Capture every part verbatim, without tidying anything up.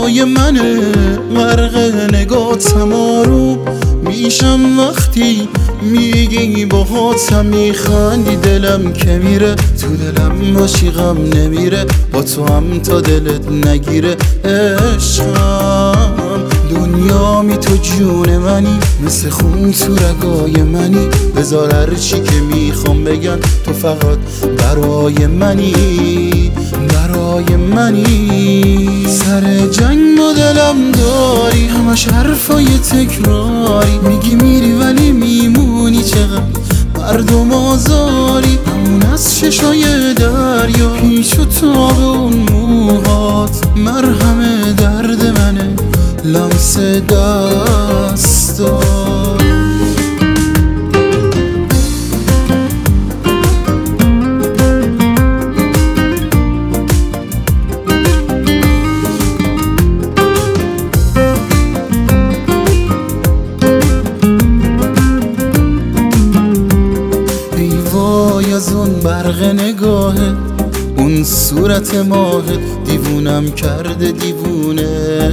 هوای منه، غرق نگاتم آروم میشم وقتی میگی باهاتم، میخندی دلم که میره، تو دلم باشی غم نمیره، با تو هم تا دلت نگیره. عشقم دنیامی تو جون منی، مثل خون تو رگای منی، بذار هرچی که میخوام بگن تو فقط برای منی، برای منی. سر جنگ با دلم داری، همش حرفای تکراری، میگی میری ولی میمونی، چقدر مردم آزاری. همون از چشای دریا، پیچ و تاب اون موهات، مرهم درد منه، لمس دستات. از اون برق نگاهت، اون صورت ماهت، دیوونم کرده دیوونه.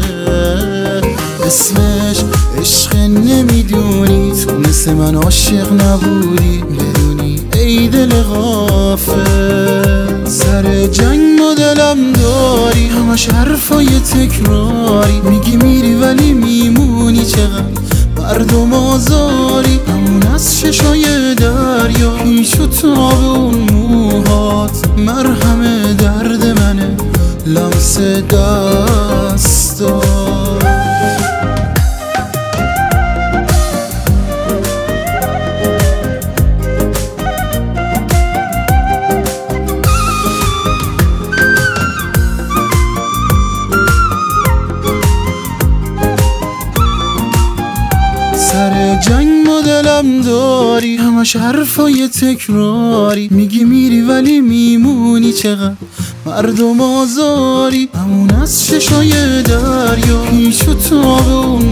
اسمش عشق نمیدونی، تو مثل من عاشق نبودی، بدونی ای دل غافل. سر جنگ با دلم داری، همش حرفای تکراری، میگی میری ولی میمونی، چقدر مردم آزاری. همون از چشای دریا، پیچ و تاب اون موهات، مرهم درد منه، لمس دستات. سر جنگ با دلم داری، همش حرفای تکراری، میگی میری ولی میمونی، چقدر مردم آزاری. همون از چشای دریا، پیچ و تاب اون